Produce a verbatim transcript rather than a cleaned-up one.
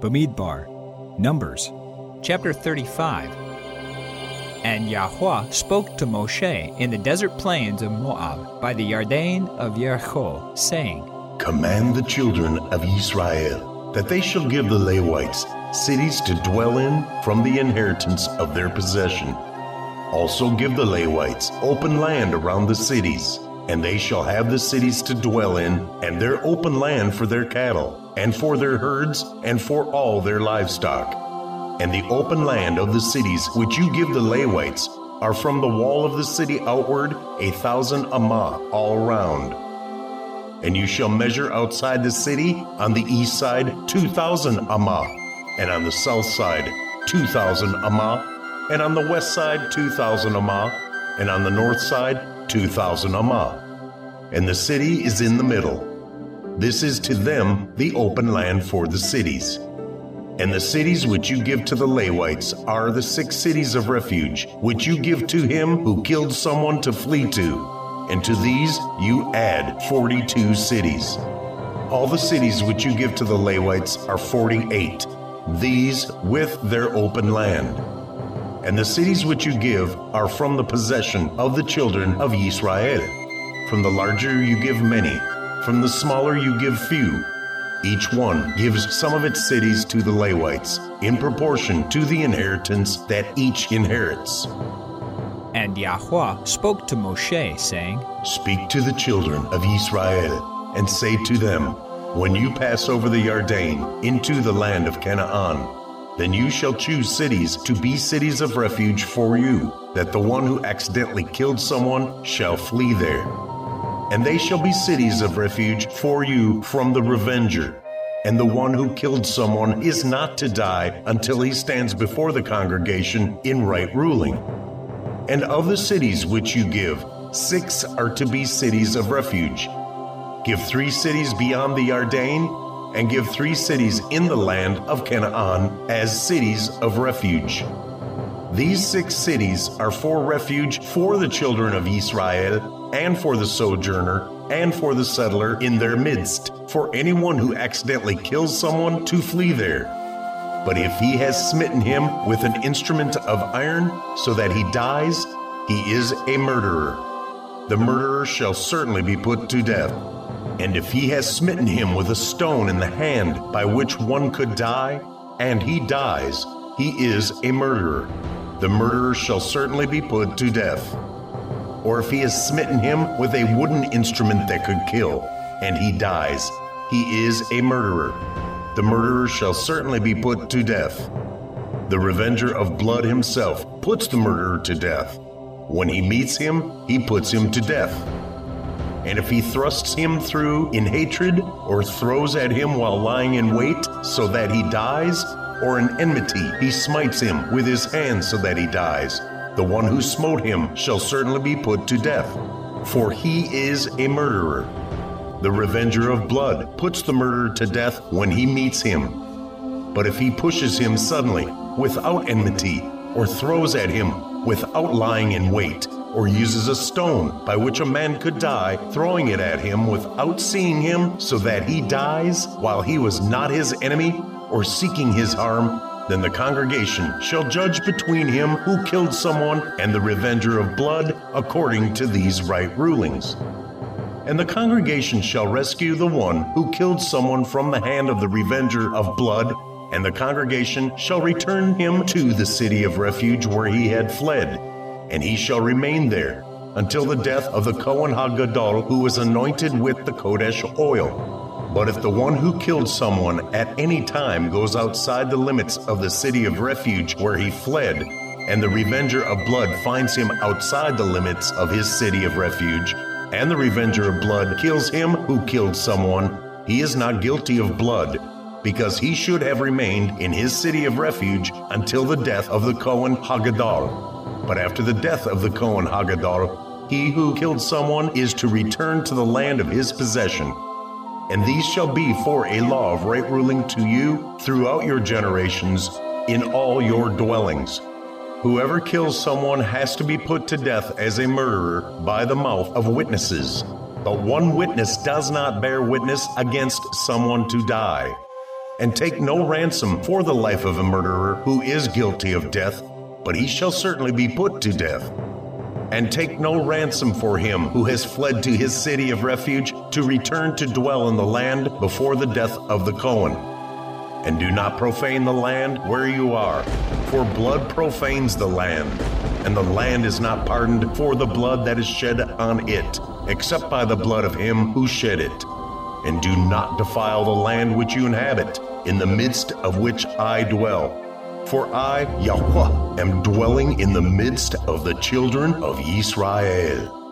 Bamidbar. Numbers, chapter thirty-five. And Yahweh spoke to Moshe in the desert plains of Moab by the Yarden of Jericho, saying, Command the children of Israel that they shall give the Levites cities to dwell in from the inheritance of their possession. Also give the Levites open land around the cities, and they shall have the cities to dwell in, and their open land for their cattle, and for their herds, and for all their livestock. And the open land of the cities which you give the Levites are from the wall of the city outward a thousand amah all round. And you shall measure outside the city on the east side two thousand amah, and on the south side two thousand amah, and on the west side two thousand amah, and on the north side two thousand amah. And the city is in the middle. This is to them the open land for the cities. And the cities which you give to the Levites are the six cities of refuge, which you give to him who killed someone to flee to. And to these you add forty-two cities. All the cities which you give to the Levites are forty-eight, these with their open land. And the cities which you give are from the possession of the children of Israel. From the larger you give many, from the smaller you give few. Each one gives some of its cities to the Levites, in proportion to the inheritance that each inherits. And Yahweh spoke to Moshe, saying, Speak to the children of Israel, and say to them, When you pass over the Yarden into the land of Canaan, then you shall choose cities to be cities of refuge for you, that the one who accidentally killed someone shall flee there. And they shall be cities of refuge for you from the revenger. And the one who killed someone is not to die until he stands before the congregation in right ruling. And of the cities which you give, six are to be cities of refuge. Give three cities beyond the Yarden, and give three cities in the land of Canaan as cities of refuge. These six cities are for refuge for the children of Israel, and for the sojourner, and for the settler in their midst, for anyone who accidentally kills someone to flee there. But if he has smitten him with an instrument of iron, so that he dies, he is a murderer. The murderer shall certainly be put to death. And if he has smitten him with a stone in the hand by which one could die, and he dies, he is a murderer. The murderer shall certainly be put to death. Or if he has smitten him with a wooden instrument that could kill, and he dies, he is a murderer. The murderer shall certainly be put to death. The revenger of blood himself puts the murderer to death. When he meets him, he puts him to death. And if he thrusts him through in hatred, or throws at him while lying in wait, so that he dies, or in enmity he smites him with his hand so that he dies, the one who smote him shall certainly be put to death, for he is a murderer. The revenger of blood puts the murderer to death when he meets him. But if he pushes him suddenly, without enmity, or throws at him without lying in wait, or uses a stone by which a man could die, throwing it at him without seeing him, so that he dies while he was not his enemy, or seeking his harm, then the congregation shall judge between him who killed someone and the revenger of blood according to these right rulings. And the congregation shall rescue the one who killed someone from the hand of the revenger of blood, and the congregation shall return him to the city of refuge where he had fled, and he shall remain there until the death of the Kohen HaGadol who was anointed with the Kodesh oil. But if the one who killed someone at any time goes outside the limits of the city of refuge where he fled, and the revenger of blood finds him outside the limits of his city of refuge, and the revenger of blood kills him who killed someone, he is not guilty of blood, because he should have remained in his city of refuge until the death of the Kohen HaGadol. But after the death of the Kohen HaGadol, he who killed someone is to return to the land of his possession. And these shall be for a law of right ruling to you throughout your generations in all your dwellings. Whoever kills someone has to be put to death as a murderer by the mouth of witnesses. But one witness does not bear witness against someone to die. And take no ransom for the life of a murderer who is guilty of death, but he shall certainly be put to death. And take no ransom for him who has fled to his city of refuge to return to dwell in the land before the death of the Cohen. And do not profane the land where you are, for blood profanes the land, and the land is not pardoned for the blood that is shed on it, except by the blood of him who shed it. And do not defile the land which you inhabit, in the midst of which I dwell. For I, Yahweh, am dwelling in the midst of the children of Israel.